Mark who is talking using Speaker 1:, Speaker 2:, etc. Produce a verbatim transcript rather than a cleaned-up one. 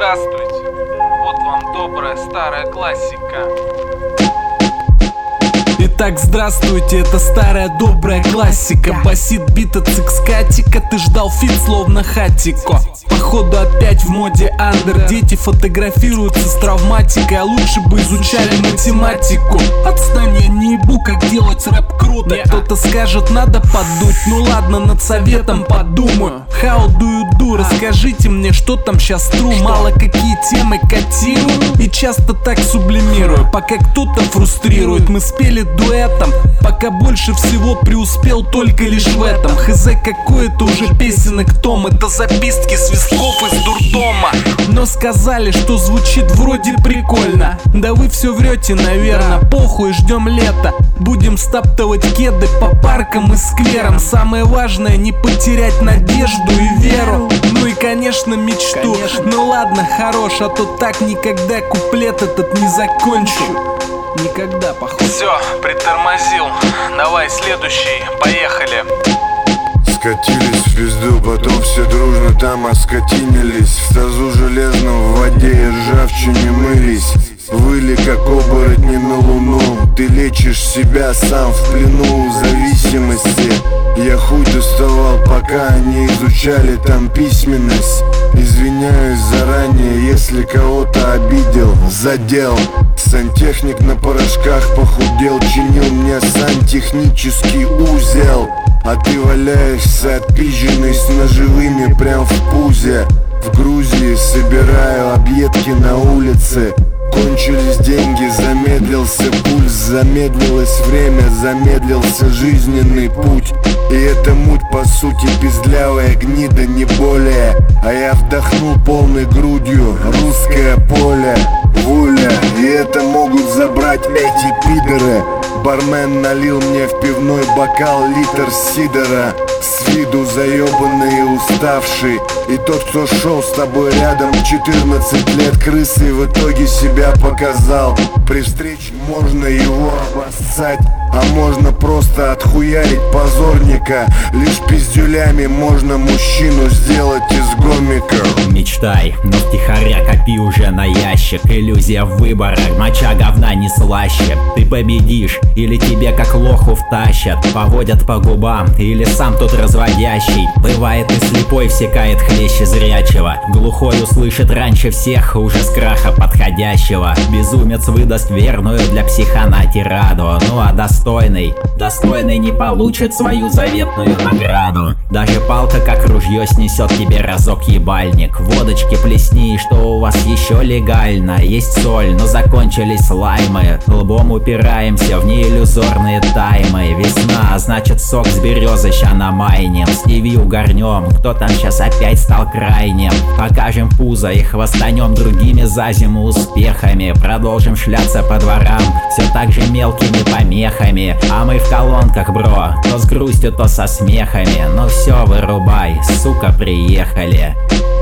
Speaker 1: здравствуйте. Вот вам добрая старая классика.
Speaker 2: Итак, здравствуйте, это старая добрая классика. Басит бита цикскатика, ты ждал фит словно хатико. Походу опять в моде андер. Дети фотографируются с травматикой, а лучше бы изучали математику. Отстань, я не ебу, как делать рэп круто. Кто-то скажет, надо подуть, ну ладно, над советом подумаю. How do you do? Расскажите мне, что там щас тру. Мало какие темы котирую и часто так сублимирую, пока кто-то фрустрирует. Мы спели дуэтом, пока больше всего преуспел только лишь в этом. Хз, какой-то уже песенок том. Это записки свистков из дурдома. Но сказали, что звучит вроде прикольно. Да вы все врете, наверно. Похуй, ждем лета. Будем стаптывать кеды по паркам и скверам. Самое важное не потерять надежду и веру. Ну и конечно мечту. Конечно. Ну ладно, хорош, а то так никогда куплет этот не закончу. Никогда, походу.
Speaker 1: Все, притормозил. Давай следующий, поехали.
Speaker 3: Скатились в пизду, потом все дружно там оскотинились. В тазу железном, в воде и ржавчине мылись. Выли как оборотни на луну. Ты лечишь себя сам в плену зависимости. Я хуй доставал, пока они изучали там письменность. Извиняюсь заранее, если кого-то обидел, задел. Сантехник на порошках похудел, чинил мне сантехнический узел. А ты валяешься отпизженный с ножевыми прям в пузе. В Грузии собираю объедки на улице. Кончились деньги, замедлился пульс, замедлилось время, замедлился жизненный путь. И эта муть по сути пиздлявая гнида, не более. А я вдохнул полной грудью русское поле, воля. И это могут забрать эти пидоры. Бармен налил мне в пивной бокал литр сидора. С виду заебанный и уставший. И тот, кто шел с тобой рядом четырнадцать лет крысы, в итоге себя показал. При встрече можно его обоссать, а можно просто отхуярить позорника. Лишь пиздюлями можно мужчину сделать из гомика.
Speaker 4: Мечтай, но втихаря копи уже на ящик. Иллюзия в выборах, моча говна не слаще. Ты победишь, или тебе как лоху втащат. Поводят по губам, или сам тот разводящий. Бывает и слепой всекает хлеще зрячего. Глухой услышит раньше всех ужас краха подходящего. Безумец выдаст верную для психана тираду. Ну а достойный, достойный не получит свою заветную награду. Даже палка как ружье снесет тебе разок ебальник. Водочки плесни, что у вас еще легально. Есть соль, но закончились лаймы. Лбом упираемся в неиллюзорные таймы. Весна, значит сок с березы ща намайнем. С ТВ угорнем, кто там сейчас опять стал крайним. Покажем пузо и хвастанем другими за зиму успехами. Продолжим шляться по дворам все так же мелкими помехами. А мы в колонках, бро, то с грустью, то со смехами. Ну все, вырубай, сука, приехали.